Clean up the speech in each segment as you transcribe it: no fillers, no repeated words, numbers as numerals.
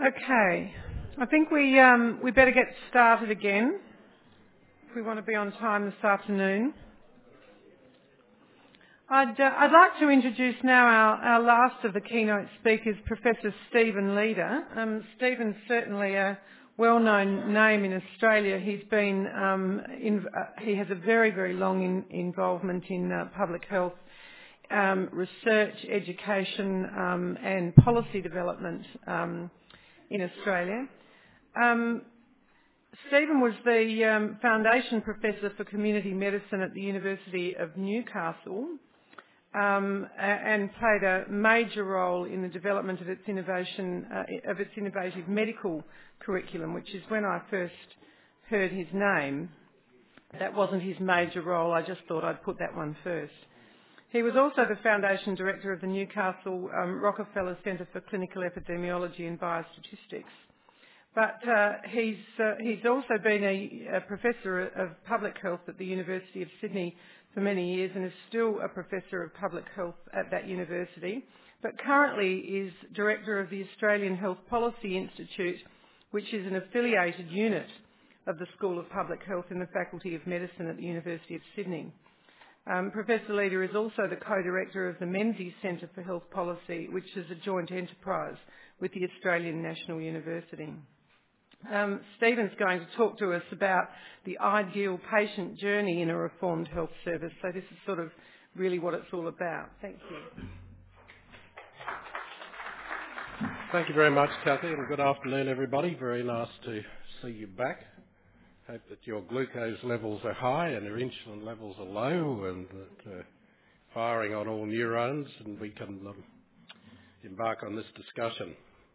Okay, I think we better get started again if we want to be on time this afternoon. I'd like to introduce now our last of the keynote speakers, Professor Stephen Leeder. Stephen's certainly a well-known name in Australia. He's been he has a very long involvement in public health research, education, and policy development in Australia. Stephen was the Foundation Professor for Community Medicine at the University of Newcastle and played a major role in the development of its innovative medical curriculum, which is when I first heard his name. That wasn't his major role, I just thought I'd put that one first. He was also the Foundation Director of the Newcastle Rockefeller Centre for Clinical Epidemiology and Biostatistics. But he's also been a Professor of Public Health at the University of Sydney for many years and is still a Professor of Public Health at that university, but currently is Director of the Australian Health Policy Institute, which is an affiliated unit of the School of Public Health in the Faculty of Medicine at the University of Sydney. Professor Leeder is also the co-director of the Menzies Centre for Health Policy, which is a joint enterprise with the Australian National University. Stephen's going to talk to us about the ideal patient journey in a reformed health service. So this is sort of really what it's all about. Thank you. Thank you very much, Kathy, and good afternoon, everybody. Very nice to see you back. Hope that your glucose levels are high and your insulin levels are low and that firing on all neurons, and we can embark on this discussion.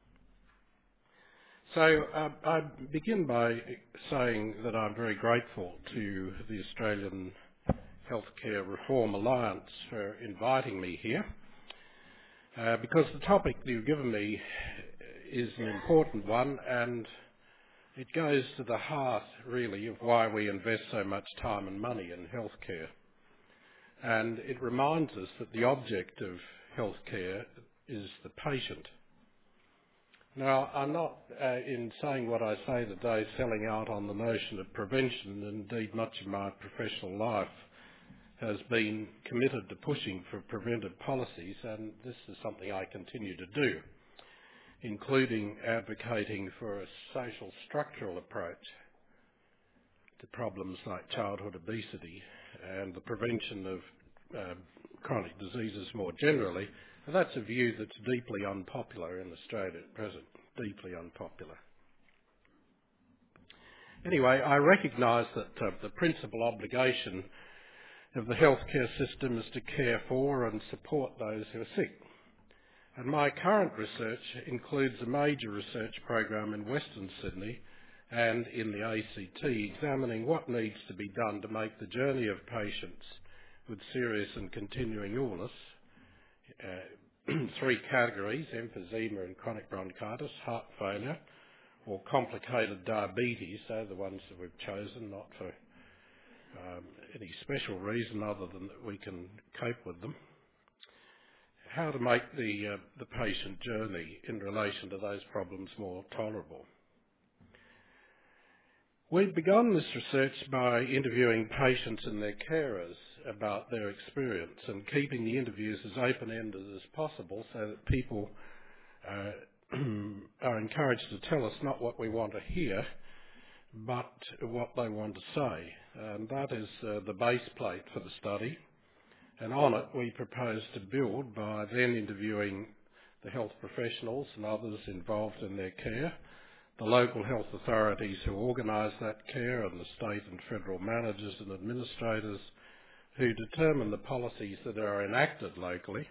So I begin by saying that I'm very grateful to the Australian Healthcare Reform Alliance for inviting me here because the topic that you've given me is an important one, and it goes to the heart, really, of why we invest so much time and money in healthcare. And it reminds us that the object of healthcare is the patient. Now, I'm not, in saying what I say today, selling out on the notion of prevention. Indeed, much of my professional life has been committed to pushing for preventive policies, and this is something I continue to do, including advocating for a social structural approach to problems like childhood obesity and the prevention of chronic diseases more generally. And that's a view that's deeply unpopular in Australia at present, deeply unpopular. Anyway, I recognise that the principal obligation of the healthcare system is to care for and support those who are sick. And my current research includes a major research program in Western Sydney and in the ACT, examining what needs to be done to make the journey of patients with serious and continuing illness, three categories: emphysema and chronic bronchitis, heart failure, or complicated diabetes. They're the ones that we've chosen, not for any special reason other than that we can cope with them. How to make the patient journey in relation to those problems more tolerable. We've begun this research by interviewing patients and their carers about their experience and keeping the interviews as open-ended as possible so that people are encouraged to tell us not what we want to hear, but what they want to say. And that is the base plate for the study. And on it, we propose to build by then interviewing the health professionals and others involved in their care, the local health authorities who organise that care, and the state and federal managers and administrators who determine the policies that are enacted locally,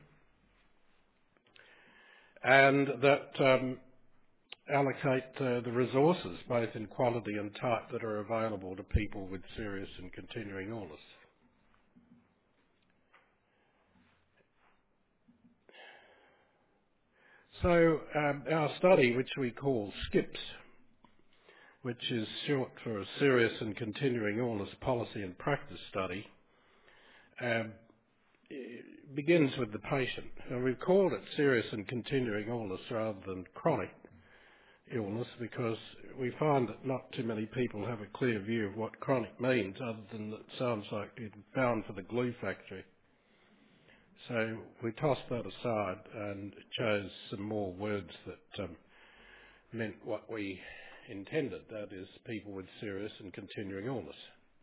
and that allocate the resources, both in quality and type, that are available to people with serious and continuing illness. So our study, which we call SCIPS, which is short for a Serious and Continuing Illness Policy and Practice Study, begins with the patient. And we've called it serious and continuing illness rather than chronic illness, because we find that not too many people have a clear view of what chronic means, other than that it sounds like you're bound for the glue factory. So we tossed that aside and chose some more words that meant what we intended, that is, people with serious and continuing illness.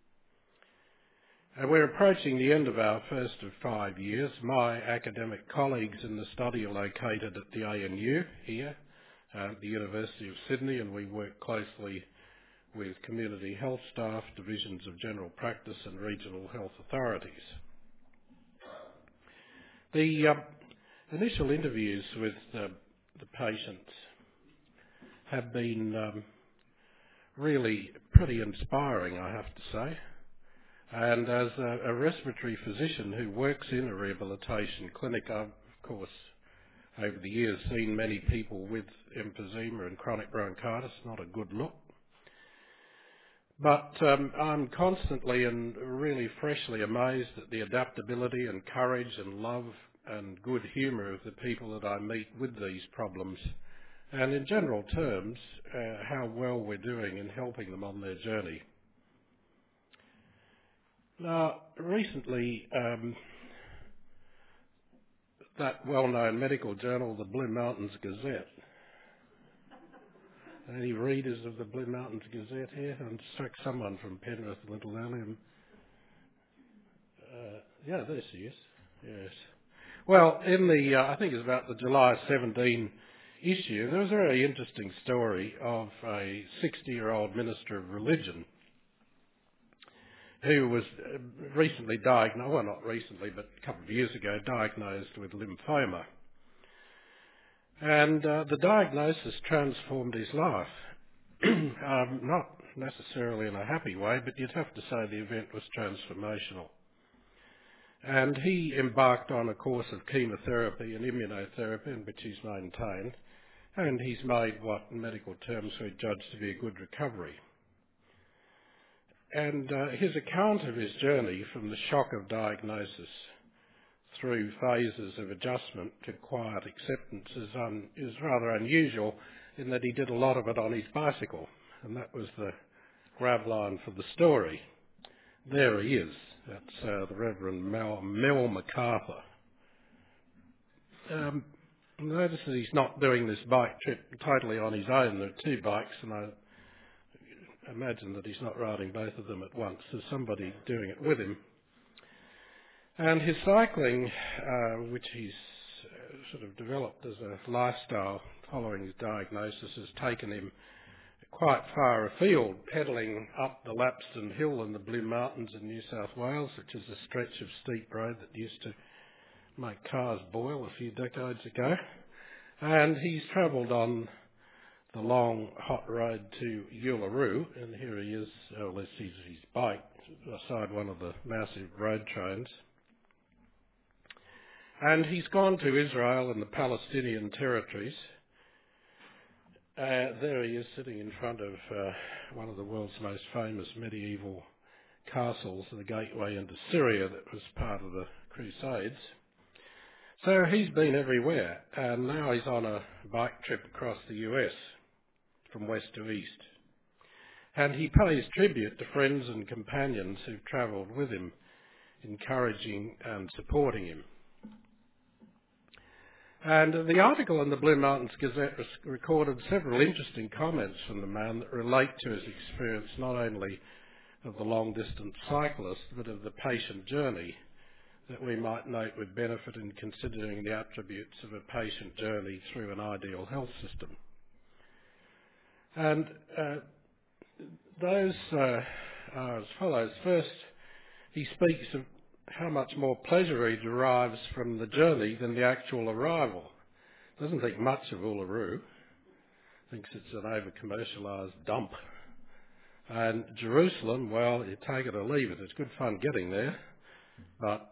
And we're approaching the end of our first of 5 years. My academic colleagues in the study are located at the ANU here, at the University of Sydney, and we work closely with community health staff, divisions of general practice and regional health authorities. The initial interviews with the patients have been really pretty inspiring, I have to say. And as a respiratory physician who works in a rehabilitation clinic, I've, of course, over the years seen many people with emphysema and chronic bronchitis, not a good look. But I'm constantly and really freshly amazed at the adaptability and courage and love and good humour of the people that I meet with these problems, and in general terms, how well we're doing in helping them on their journey. Now, recently, that well-known medical journal, the Blue Mountains Gazette. Any readers of the Blue Mountains Gazette here? I'm struck someone from Penrith a little earlier. Yeah, there she is. Yes. Well, in the, I think it's about the July 17 issue, there was a very interesting story of a 60-year-old minister of religion who was recently diagnosed, well, not recently, but a couple of years ago, diagnosed with lymphoma. And the diagnosis transformed his life. Not necessarily in a happy way, but you'd have to say the event was transformational. And he embarked on a course of chemotherapy and immunotherapy, in which he's maintained, and he's made what in medical terms we judge to be a good recovery. And his account of his journey from the shock of diagnosis through phases of adjustment to quiet acceptance is rather unusual, in that he did a lot of it on his bicycle, and that was the grab line for the story. There he is. That's the Reverend Mel MacArthur. Notice that he's not doing this bike trip totally on his own. There are two bikes, and I imagine that he's not riding both of them at once. There's somebody doing it with him. And his cycling, which he's sort of developed as a lifestyle following his diagnosis, has taken him quite far afield, pedalling up the Lapston Hill in the Blue Mountains in New South Wales, which is a stretch of steep road that used to make cars boil a few decades ago. And he's travelled on the long, hot road to Uluru, and here he is, or let's see his bike, beside one of the massive road trains. And he's gone to Israel and the Palestinian territories. There he is, sitting in front of one of the world's most famous medieval castles, the gateway into Syria that was part of the Crusades. So he's been everywhere, and now he's on a bike trip across the US, from west to east. And he pays tribute to friends and companions who've travelled with him, encouraging and supporting him. And the article in the Blue Mountains Gazette recorded several interesting comments from the man that relate to his experience not only of the long-distance cyclist, but of the patient journey that we might note with benefit in considering the attributes of a patient journey through an ideal health system. And those are as follows. First, he speaks of how much more pleasure he derives from the journey than the actual arrival. Doesn't think much of Uluru. Thinks it's an over-commercialised dump. And Jerusalem, well, you take it or leave it. It's good fun getting there. But,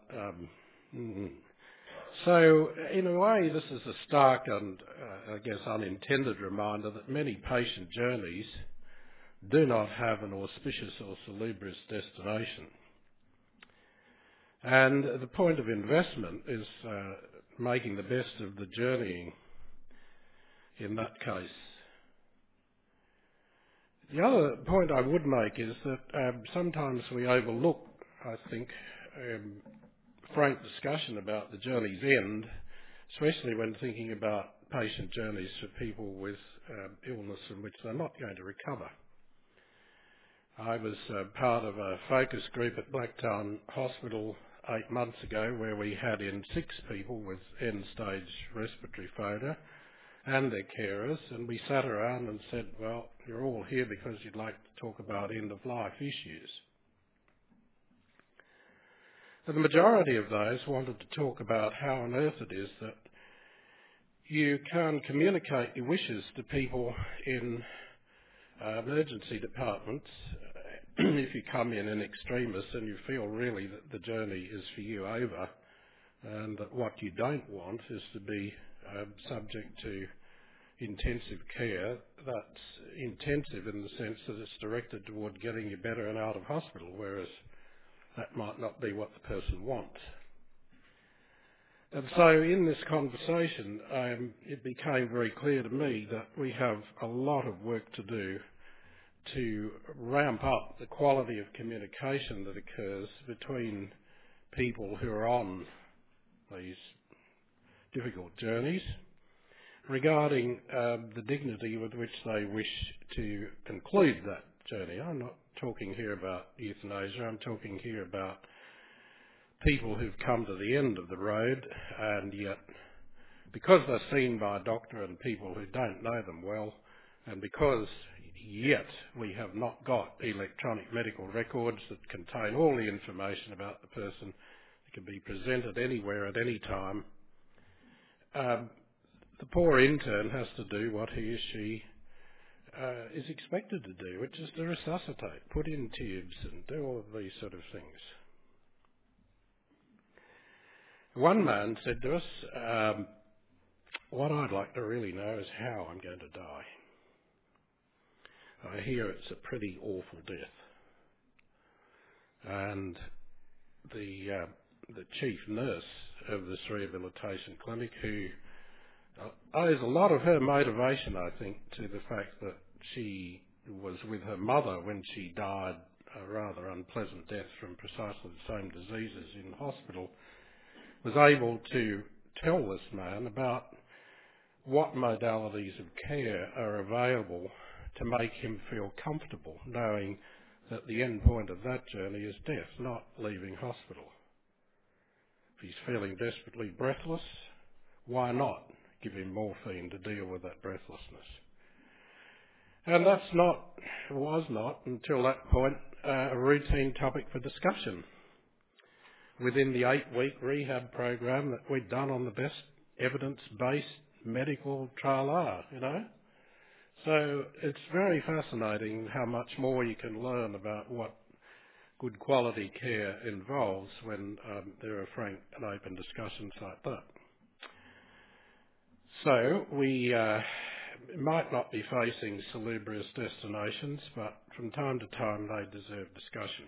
so in a way, this is a stark and, I guess, unintended reminder that many patient journeys do not have an auspicious or salubrious destination. And the point of investment is making the best of the journeying in that case. The other point I would make is that sometimes we overlook, I think, frank discussion about the journey's end, especially when thinking about patient journeys for people with illness in which they're not going to recover. I was part of a focus group at Blacktown Hospital 8 months ago where we had in 6 people with end-stage respiratory failure and their carers, and we sat around and said, well, you're all here because you'd like to talk about end-of-life issues. But the majority of those wanted to talk about how on earth it is that you can communicate your wishes to people in emergency departments if you come in extremis and you feel really that the journey is for you over, and that what you don't want is to be subject to intensive care. That's intensive in the sense that it's directed toward getting you better and out of hospital, whereas that might not be what the person wants. And so in this conversation, it became very clear to me that we have a lot of work to do to ramp up the quality of communication that occurs between people who are on these difficult journeys regarding the dignity with which they wish to conclude that journey. I'm not talking here about euthanasia, I'm talking here about people who've come to the end of the road, and yet because they're seen by a doctor and people who don't know them well, and because yet we have not got electronic medical records that contain all the information about the person that can be presented anywhere at any time, the poor intern has to do what he or she is expected to do, which is to resuscitate, put in tubes and do all of these sort of things. One man said to us, what I'd like to really know is how I'm going to die. I hear it's a pretty awful death. And the chief nurse of this rehabilitation clinic, who owes a lot of her motivation, I think, to the fact that she was with her mother when she died a rather unpleasant death from precisely the same diseases in hospital, was able to tell this man about what modalities of care are available to make him feel comfortable, knowing that the end point of that journey is death, not leaving hospital. If he's feeling desperately breathless, why not give him morphine to deal with that breathlessness? And was not, until that point, a routine topic for discussion within the 8-week rehab program that we'd done on the best evidence-based medical trial, So it's very fascinating how much more you can learn about what good quality care involves when there are frank and open discussions like that. So we might not be facing salubrious destinations, but from time to time they deserve discussion.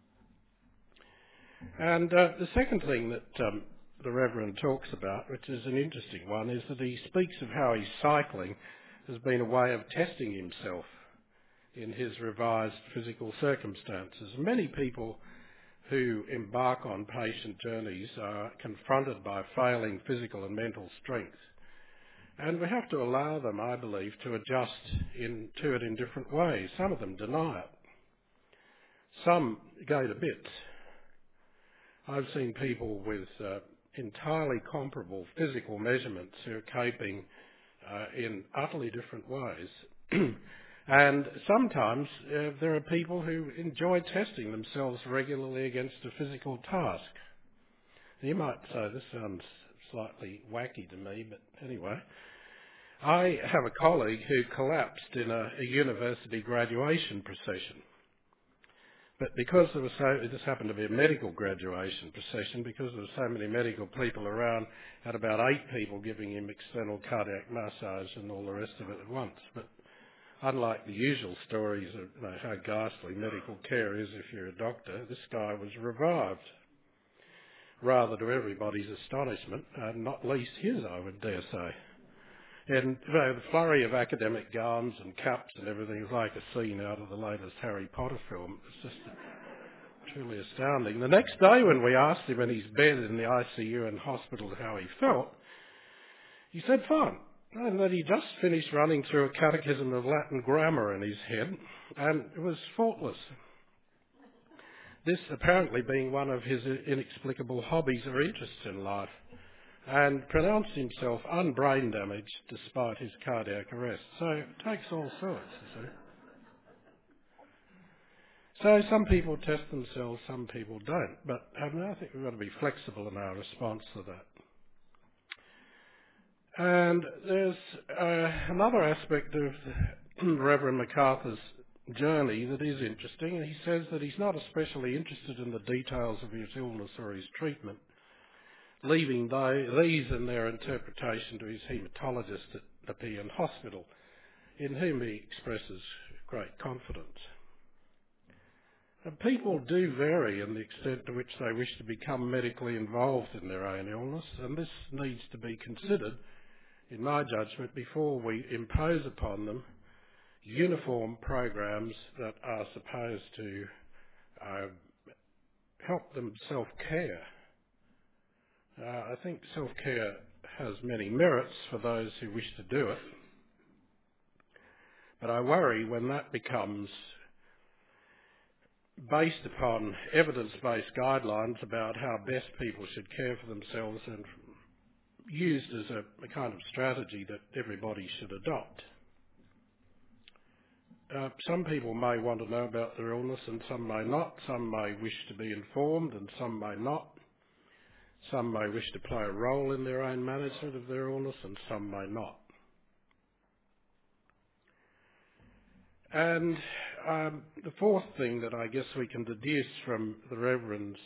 And the second thing that the Reverend talks about, which is an interesting one, is that he speaks of how his cycling has been a way of testing himself in his revised physical circumstances. Many people who embark on patient journeys are confronted by failing physical and mental strength. And we have to allow them, I believe, to adjust to it in different ways. Some of them deny it. Some go to bits. I've seen people with entirely comparable physical measurements who are coping in utterly different ways. And sometimes there are people who enjoy testing themselves regularly against a physical task. You might say, this sounds slightly wacky to me, but anyway. I have a colleague who collapsed in a university graduation procession. But because this happened to be a medical graduation procession, because there were so many medical people around, had about 8 people giving him external cardiac massage and all the rest of it at once. But unlike the usual stories of how ghastly medical care is if you're a doctor, this guy was revived. Rather to everybody's astonishment, not least his, I would dare say. And the flurry of academic gowns and caps and everything is like a scene out of the latest Harry Potter film. It's just truly astounding. The next day when we asked him in his bed in the ICU in hospital how he felt, he said fine, and that he just finished running through a catechism of Latin grammar in his head, and it was faultless. This apparently being one of his inexplicable hobbies or interests in life, and pronounced himself unbrain damaged despite his cardiac arrest. So it takes all sorts, you see. So some people test themselves, some people don't, but I think we've got to be flexible in our response to that. And there's another aspect of Reverend MacArthur's journey that is interesting, and he says that he's not especially interested in the details of his illness or his treatment, leaving these and their interpretation to his haematologist at Nepean Hospital, in whom he expresses great confidence. And people do vary in the extent to which they wish to become medically involved in their own illness, and this needs to be considered, in my judgment, before we impose upon them uniform programs that are supposed to help them self-care. I think self-care has many merits for those who wish to do it, but I worry when that becomes based upon evidence-based guidelines about how best people should care for themselves and used as a kind of strategy that everybody should adopt. Some people may want to know about their illness and some may not. Some may wish to be informed and some may not. Some may wish to play a role in their own management of their illness and some may not. And the fourth thing that I guess we can deduce from the Reverend's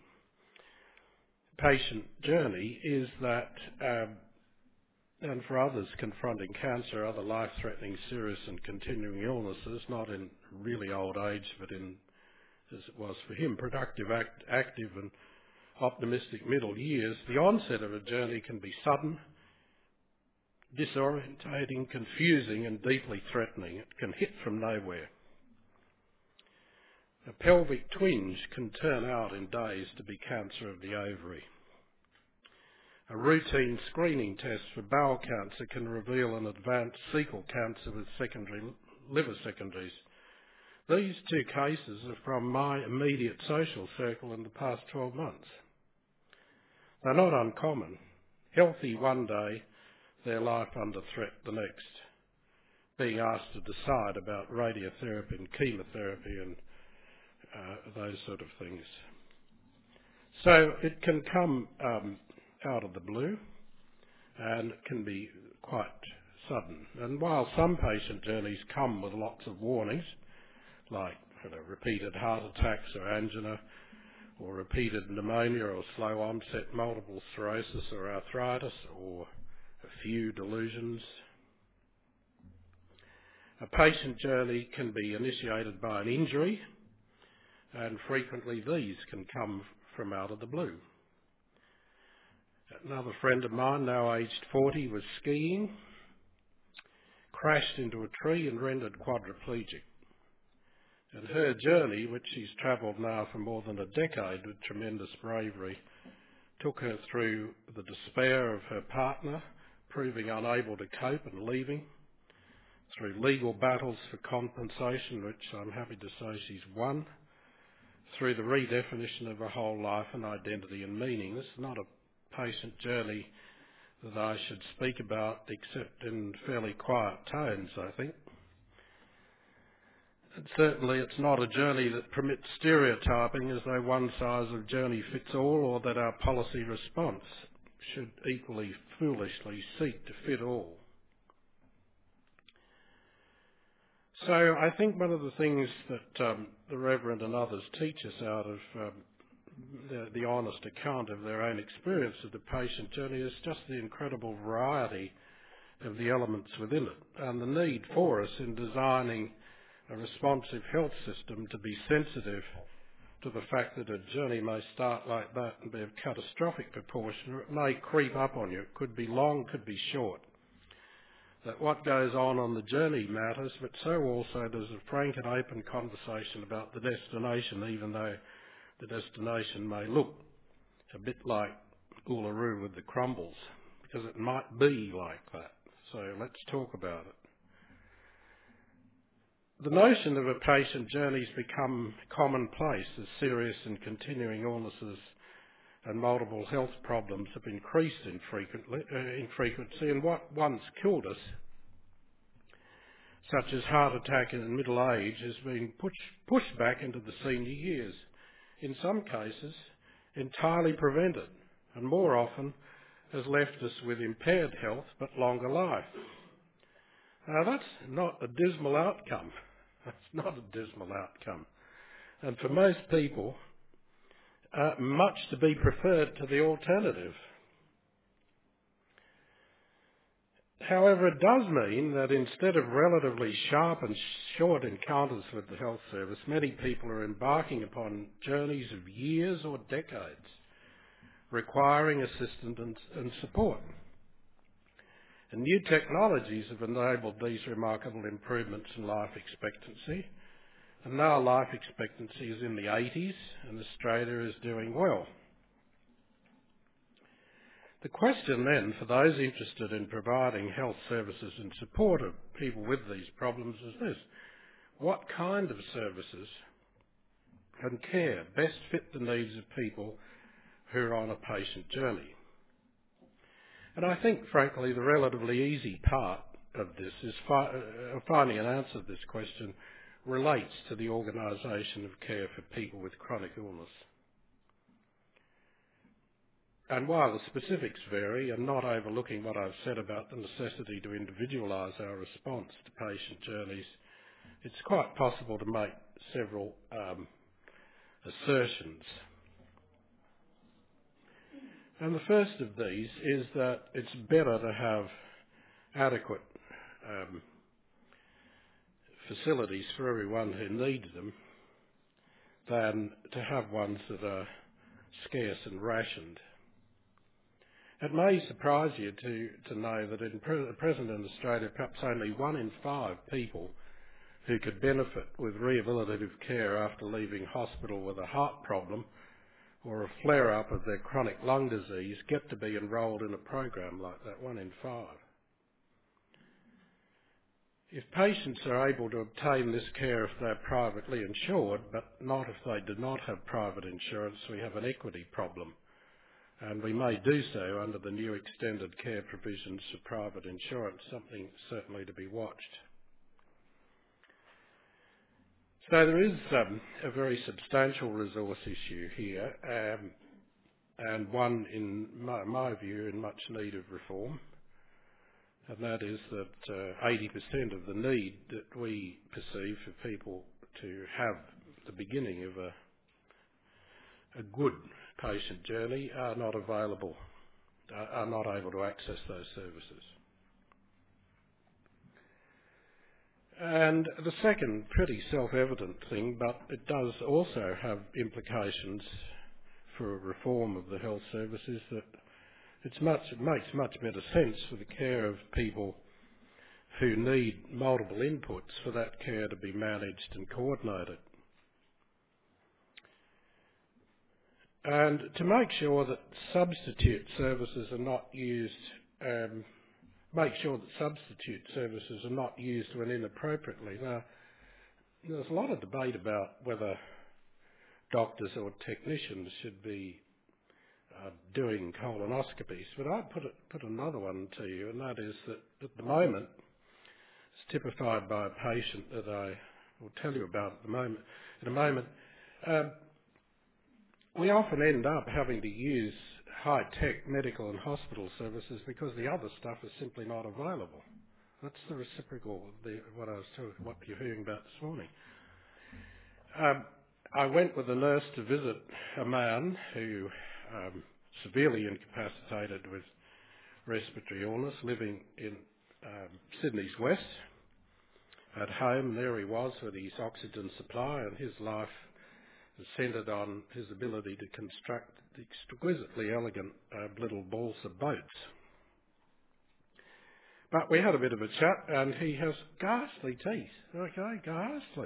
patient journey is that, and for others confronting cancer, other life-threatening, serious and continuing illnesses, not in really old age, but in, as it was for him, productive, active and optimistic middle years, the onset of a journey can be sudden, disorientating, confusing and deeply threatening. It can hit from nowhere. A pelvic twinge can turn out in days to be cancer of the ovary. A routine screening test for bowel cancer can reveal an advanced cecal cancer with secondary liver secondaries. These two cases are from my immediate social circle in the past 12 months. They're not uncommon. Healthy one day, their life under threat the next, being asked to decide about radiotherapy and chemotherapy and those sort of things. So it can come out of the blue and it can be quite sudden. And while some patient journeys come with lots of warnings, like repeated heart attacks or angina, or repeated pneumonia or slow onset multiple sclerosis or arthritis, or a few delusions. A patient journey can be initiated by an injury, and frequently these can come from out of the blue. Another friend of mine, now aged 40, was skiing, crashed into a tree and rendered quadriplegic. And her journey, which she's travelled now for more than a decade with tremendous bravery, took her through the despair of her partner, proving unable to cope and leaving, through legal battles for compensation, which I'm happy to say she's won, through the redefinition of her whole life and identity and meaning. This is not a patient journey that I should speak about except in fairly quiet tones, I think. And certainly it's not a journey that permits stereotyping as though one size of journey fits all, or that our policy response should equally foolishly seek to fit all. So I think one of the things that the Reverend and others teach us out of the honest account of their own experience of the patient journey is just the incredible variety of the elements within it, and the need for us in designing a responsive health system to be sensitive to the fact that a journey may start like that and be of catastrophic proportion, or it may creep up on you. It could be long, could be short. that what goes on the journey matters, but so also does a frank and open conversation about the destination, even though the destination may look a bit like Uluru with the crumbles, because it might be like that. So let's talk about it. The notion of a patient journey has become commonplace as serious and continuing illnesses and multiple health problems have increased in frequency, and what once killed us, such as heart attack in middle age, has been pushed back into the senior years, in some cases entirely prevented, and more often has left us with impaired health but longer life. Now that's not a dismal outcome. That's not a dismal outcome. And for most people, much to be preferred to the alternative. However, it does mean that instead of relatively sharp and short encounters with the health service, many people are embarking upon journeys of years or decades, requiring assistance and support. And new technologies have enabled these remarkable improvements in life expectancy. And now life expectancy is in the 80s, and Australia is doing well. The question then for those interested in providing health services in support of people with these problems is this: what kind of services and care best fit the needs of people who are on a patient journey? And I think, frankly, the relatively easy part of this is finding an answer to this question relates to the organisation of care for people with chronic illness. And while the specifics vary, and not overlooking what I've said about the necessity to individualise our response to patient journeys, it's quite possible to make several assertions. And the first of these is that it's better to have adequate facilities for everyone who needs them than to have ones that are scarce and rationed. It may surprise you to know that at present in Australia, perhaps only 1 in 5 people who could benefit with rehabilitative care after leaving hospital with a heart problem or a flare-up of their chronic lung disease get to be enrolled in a program like that, 1 in 5. If patients are able to obtain this care if they're privately insured, but not if they do not have private insurance, we have an equity problem. And we may do so under the new extended care provisions for private insurance, something certainly to be watched. So there is a very substantial resource issue here, and one, in my view, in much need of reform, and that is that 80% of the need that we perceive for people to have the beginning of a good patient journey are not available, are not able to access those services. And the second pretty self-evident thing, but it does also have implications for reform of the health service, is that it makes much better sense for the care of people who need multiple inputs for that care to be managed and coordinated. And to make sure that substitute services are not used, when inappropriately. Now, there's a lot of debate about whether doctors or technicians should be doing colonoscopies, but I'd put another one to you, and that is that at the moment, it's typified by a patient that I will tell you about in a moment. We often end up having to use high-tech medical and hospital services because the other stuff is simply not available. That's the reciprocal of what you're hearing about this morning. I went with a nurse to visit a man who severely incapacitated with respiratory illness, living in Sydney's west. At home, there he was with his oxygen supply, and his life was centred on his ability to construct exquisitely elegant little balsa boats. But we had a bit of a chat, and he has ghastly teeth. Okay, ghastly.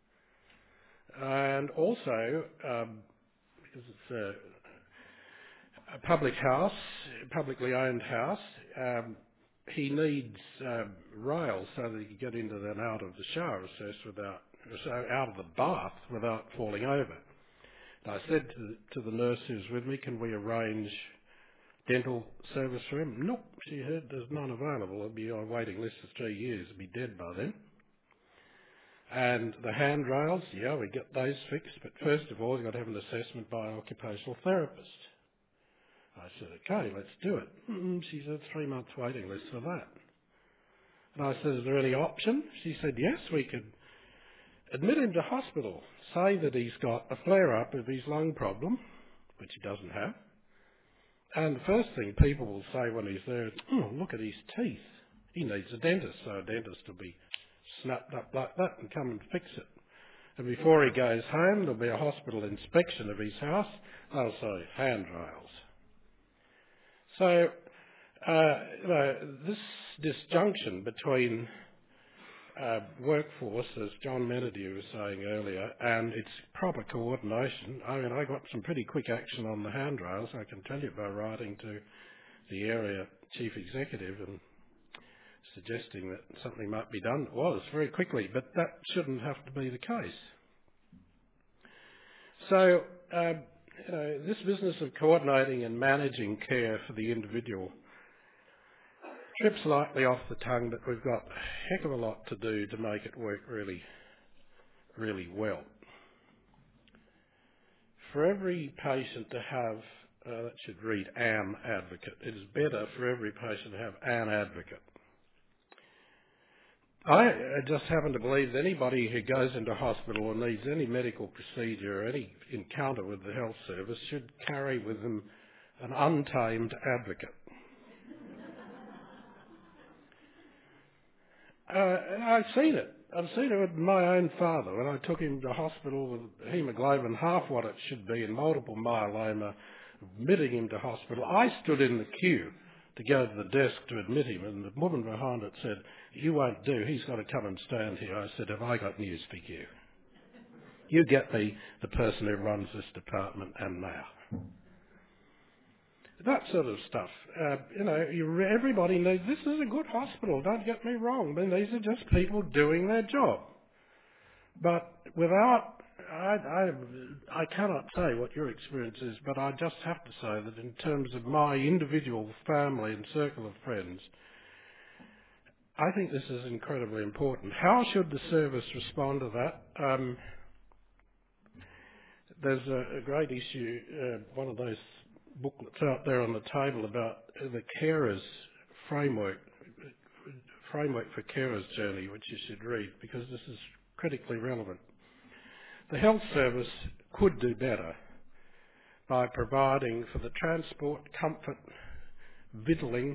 And also, because it's a public house, publicly owned house, he needs rails so that he can get into and out of the shower out of the bath without falling over. And I said to the nurse who's with me, can we arrange dental service for him? Nope, she heard there's none available. He'll be on a waiting list for 3 years. He'll be dead by then. And the handrails, yeah, we get those fixed, but first of all, you've got to have an assessment by an occupational therapist. I said, okay, let's do it. She said, 3 months waiting list for that. And I said, is there any option? She said, yes, we could admit him to hospital, say that he's got a flare-up of his lung problem, which he doesn't have. And the first thing people will say when he's there is, oh, look at his teeth. He needs a dentist, so a dentist will be snapped up like that and come and fix it. And before he goes home, there'll be a hospital inspection of his house. They'll say, handrails. So, this disjunction between workforce, as John Menadue was saying earlier, and its proper coordination. I mean, I got some pretty quick action on the handrails, I can tell you, by writing to the area chief executive and suggesting that something might be done. It was very quickly, but that shouldn't have to be the case. So, this business of coordinating and managing care for the individual trips lightly off the tongue, but we've got a heck of a lot to do to make it work really, really well. For every patient to have, that should read an advocate, it is better for every patient to have an advocate. I just happen to believe that anybody who goes into hospital or needs any medical procedure or any encounter with the health service should carry with them an untamed advocate. And I've seen it. I've seen it with my own father when I took him to hospital with hemoglobin half what it should be and multiple myeloma, admitting him to hospital. I stood in the queue to go to the desk to admit him, and the woman behind it said, you won't do, he's got to come and stand here. I said, have I got news for you? You get me the person who runs this department, and now. That sort of stuff. Everybody knows this is a good hospital, don't get me wrong. I mean, these are just people doing their job. But without, I cannot say what your experience is, but I just have to say that in terms of my individual family and circle of friends, I think this is incredibly important. How should the service respond to that? There's a great issue, one of those booklets out there on the table about the carers framework for carers journey, which you should read because this is critically relevant. The health service could do better by providing for the transport, comfort, victualling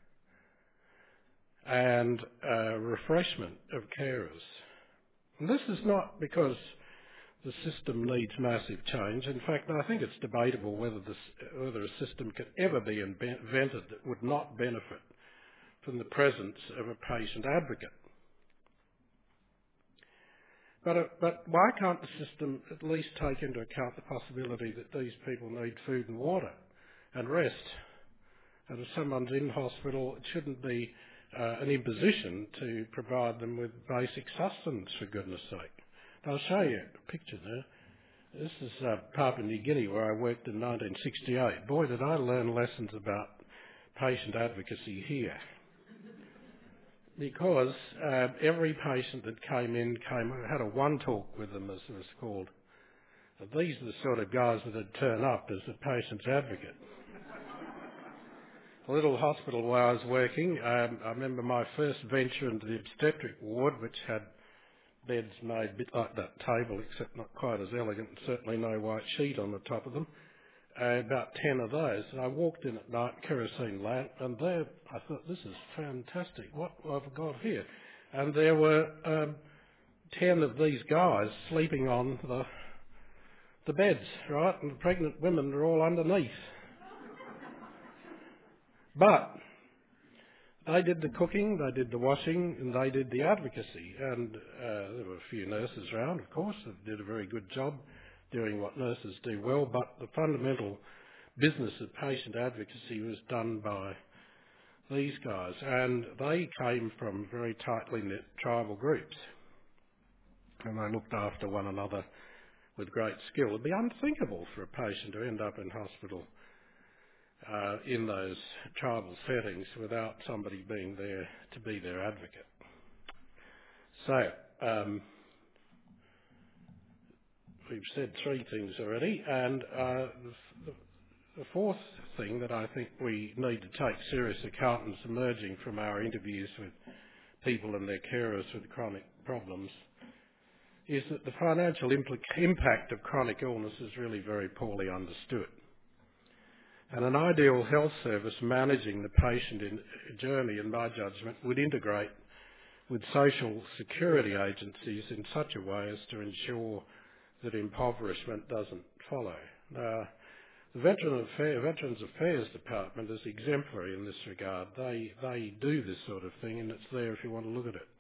and refreshment of carers. And this is not because the system needs massive change. In fact, I think it's debatable whether a system could ever be invented that would not benefit from the presence of a patient advocate. But why can't the system at least take into account the possibility that these people need food and water and rest? And if someone's in hospital, it shouldn't be an imposition to provide them with basic sustenance, for goodness sake. I'll show you a picture there. This is Papua New Guinea, where I worked in 1968. Boy, did I learn lessons about patient advocacy here. Because every patient that came in had a one-talk with them, as it was called. And these are the sort of guys that would turn up as the patient's advocate. The little hospital where I was working, I remember my first venture into the obstetric ward, which had beds made a bit like that table, except not quite as elegant, and certainly no white sheet on the top of them. About 10 of those. And I walked in at night, kerosene lamp, and there I thought, this is fantastic. What have I got here? And there were 10 of these guys sleeping on the beds, right? And the pregnant women are all underneath. But They did the cooking, they did the washing, and they did the advocacy. And there were a few nurses around, of course, that did a very good job doing what nurses do well, but the fundamental business of patient advocacy was done by these guys, and they came from very tightly knit tribal groups, and they looked after one another with great skill. It'd be unthinkable for a patient to end up in hospital in those tribal settings without somebody being there to be their advocate. So, we've said three things already, and the fourth thing that I think we need to take serious accountants emerging from our interviews with people and their carers with chronic problems is that the financial impact of chronic illness is really very poorly understood. And an ideal health service managing the patient journey, in my judgment, would integrate with social security agencies in such a way as to ensure that impoverishment doesn't follow. Now, the Veterans Affairs Department is exemplary in this regard. They do this sort of thing, and it's there if you want to look at it.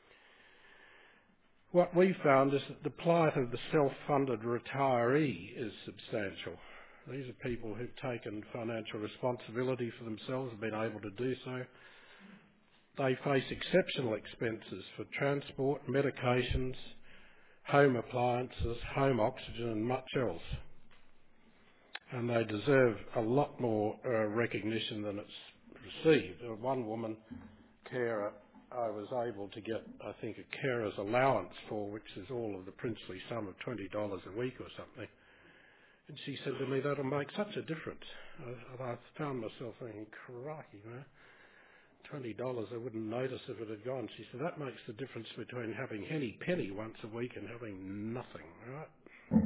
What we found is that the plight of the self-funded retiree is substantial. These are people who've taken financial responsibility for themselves and been able to do so. They face exceptional expenses for transport, medications, home appliances, home oxygen and much else. And they deserve a lot more recognition than it's received. One woman carer I was able to get, I think, a carer's allowance for, which is all of the princely sum of $20 a week or something. And she said to me, that'll make such a difference. I found myself thinking, crikey, man, $20, I wouldn't notice if it had gone. She said, that makes the difference between having henny penny once a week and having nothing, right?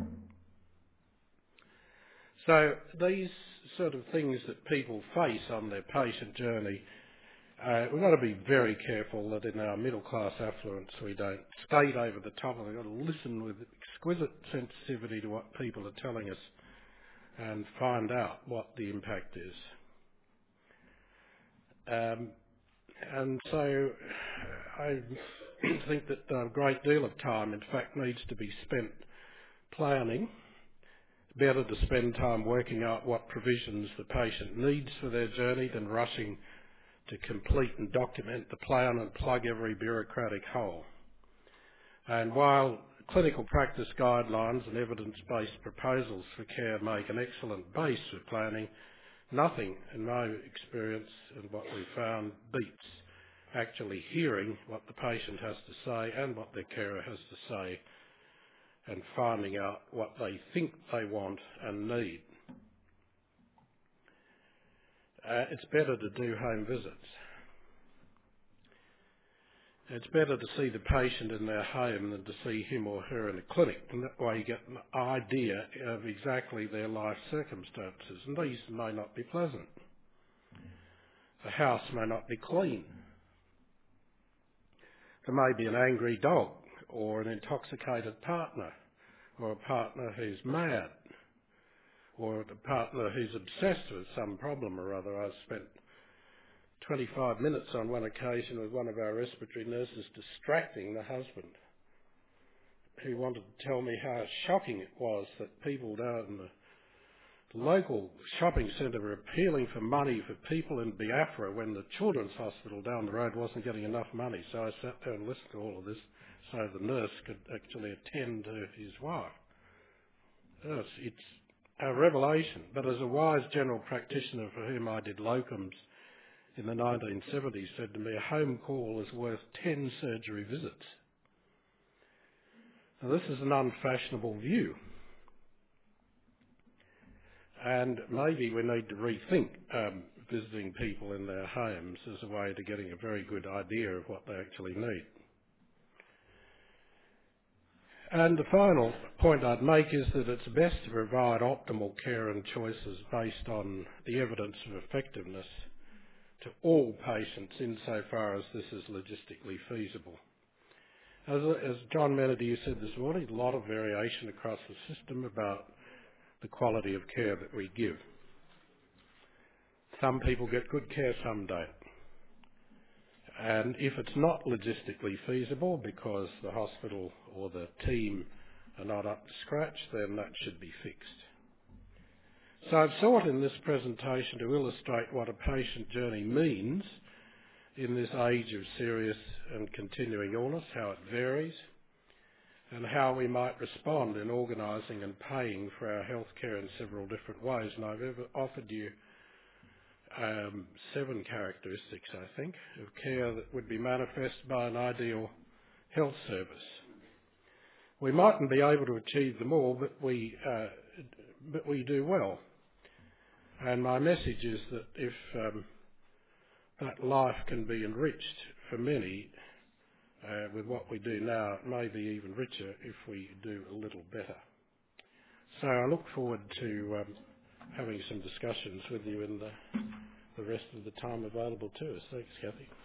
So these sort of things that people face on their patient journey, we've got to be very careful that in our middle-class affluence we don't skate over the top of it. We've got to listen with exquisite sensitivity to what people are telling us and find out what the impact is. And so I think that a great deal of time, in fact, needs to be spent planning. Better to spend time working out what provisions the patient needs for their journey than rushing to complete and document the plan and plug every bureaucratic hole. And while clinical practice guidelines and evidence-based proposals for care make an excellent base for planning, nothing, in my experience and what we found, beats actually hearing what the patient has to say and what their carer has to say and finding out what they think they want and need. It's better to do home visits. It's better to see the patient in their home than to see him or her in a clinic, and that way you get an idea of exactly their life circumstances, and these may not be pleasant. The house may not be clean. There may be an angry dog or an intoxicated partner or a partner who's mad or a partner who's obsessed with some problem or other. I spent 25 minutes on one occasion with one of our respiratory nurses distracting the husband, who wanted to tell me how shocking it was that people down in the local shopping centre were appealing for money for people in Biafra when the children's hospital down the road wasn't getting enough money. So I sat there and listened to all of this so the nurse could actually attend to his wife. Yes, it's a revelation, but as a wise general practitioner for whom I did locums in the 1970s said to me, a home call is worth 10 surgery visits. Now this is an unfashionable view, and maybe we need to rethink visiting people in their homes as a way to getting a very good idea of what they actually need. And the final point I'd make is that it's best to provide optimal care and choices based on the evidence of effectiveness to all patients insofar as this is logistically feasible. As John Menadue said this morning, a lot of variation across the system about the quality of care that we give. Some people get good care, some don't. And if it's not logistically feasible because the hospital or the team are not up to scratch, then that should be fixed. So I've sought in this presentation to illustrate what a patient journey means in this age of serious and continuing illness, how it varies, and how we might respond in organising and paying for our healthcare in several different ways. And I've offered you 7 characteristics, I think, of care that would be manifest by an ideal health service. We mightn't be able to achieve them all, but we do well. And my message is that if that life can be enriched for many with what we do now, it may be even richer if we do a little better. So I look forward to having some discussions with you in the rest of the time available to us. Thanks, Kathy.